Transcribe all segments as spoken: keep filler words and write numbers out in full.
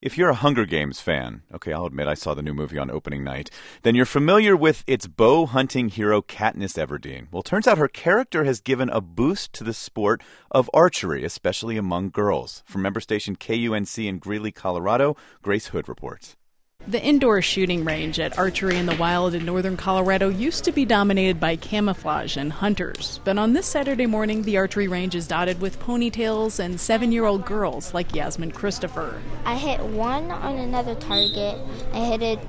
If you're a Hunger Games fan, okay, I'll admit I saw the new movie on opening night, then you're familiar with its bow hunting hero Katniss Everdeen. Well, turns out her character has given a boost to the sport of archery, especially among girls. From member station K U N C in Greeley, Colorado, Grace Hood reports. The indoor shooting range at Archery in the Wild in northern Colorado used to be dominated by camouflage and hunters. But on this Saturday morning, the archery range is dotted with ponytails and seven-year-old girls like Yasmin Christopher. I hit one on another target. I hit it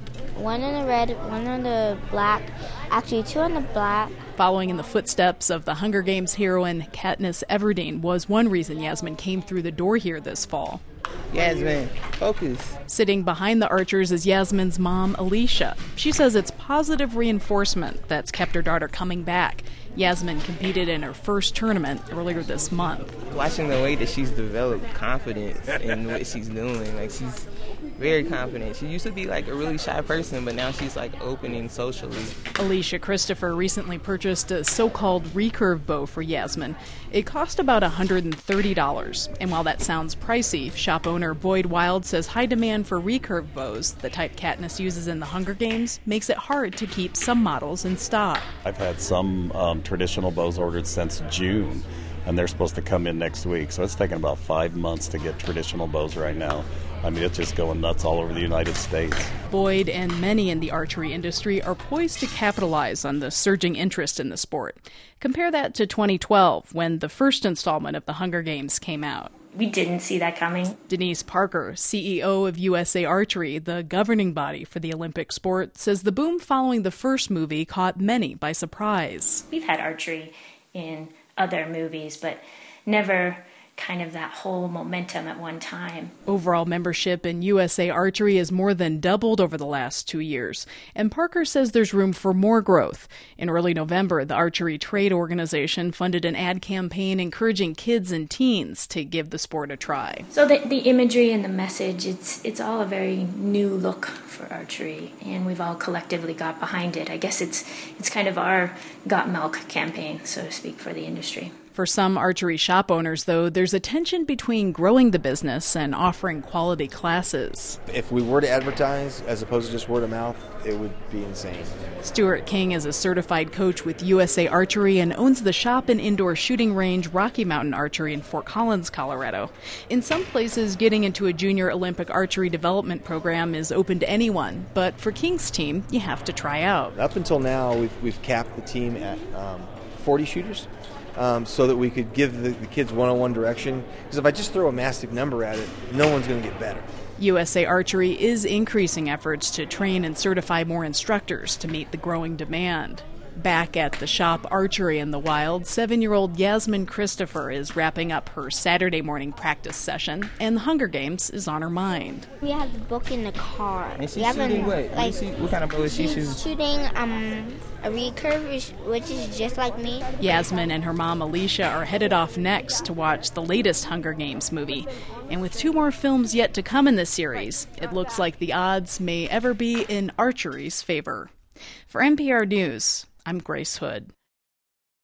one on the red, one on the black, actually two on the black. Following in the footsteps of the Hunger Games heroine Katniss Everdeen was one reason Yasmin came through the door here this fall. Yasmin, focus. Sitting behind the archers is Yasmin's mom, Alicia. She says it's positive reinforcement that's kept her daughter coming back. Yasmin competed in her first tournament earlier this month. Watching the way that she's developed confidence in what she's doing, like she's very confident. She used to be like a really shy person, but now she's like opening socially. Alicia Christopher recently purchased a so-called recurve bow for Yasmin. It cost about one hundred thirty dollars. And while that sounds pricey, shop owner Boyd Wild says high demand for recurve bows, the type Katniss uses in the Hunger Games, makes it hard to keep some models in stock. I've had some um, traditional bows ordered since June, and they're supposed to come in next week. So it's taken about five months to get traditional bows right now. I mean, it's just going nuts all over the United States. Boyd and many in the archery industry are poised to capitalize on the surging interest in the sport. Compare that to twenty twelve, when the first installment of the Hunger Games came out. We didn't see that coming. Denise Parker, C E O of U S A Archery, the governing body for the Olympic sport, says the boom following the first movie caught many by surprise. We've had archery in other movies, but never kind of that whole momentum at one time. Overall membership in U S A Archery has more than doubled over the last two years, and Parker says there's room for more growth. In early November, the Archery Trade Organization funded an ad campaign encouraging kids and teens to give the sport a try. So the, the imagery and the message, it's it's all a very new look for archery, and we've all collectively got behind it. I guess it's it's kind of our Got Milk campaign, so to speak, for the industry. For some archery shop owners, though, there's a tension between growing the business and offering quality classes. If we were to advertise as opposed to just word of mouth, it would be insane. Stuart King is a certified coach with U S A Archery and owns the shop and indoor shooting range Rocky Mountain Archery in Fort Collins, Colorado. In some places, getting into a junior Olympic archery development program is open to anyone, but for King's team, you have to try out. Up until now, we've, we've capped the team at um, forty shooters. Um, so that we could give the, the kids one-on-one direction. Because if I just throw a massive number at it, no one's going to get better. U S A Archery is increasing efforts to train and certify more instructors to meet the growing demand. Back at the shop Archery in the Wild, seven-year-old Yasmin Christopher is wrapping up her Saturday morning practice session, and the Hunger Games is on her mind. We have the book in the car. And she's we shooting what? Like, see, what kind of bow is she shooting? She's shooting um, a recurve, which, which is just like me. Yasmin and her mom Alicia are headed off next to watch the latest Hunger Games movie. And with two more films yet to come in this series, it looks like the odds may ever be in archery's favor. For N P R News, I'm Grace Hood.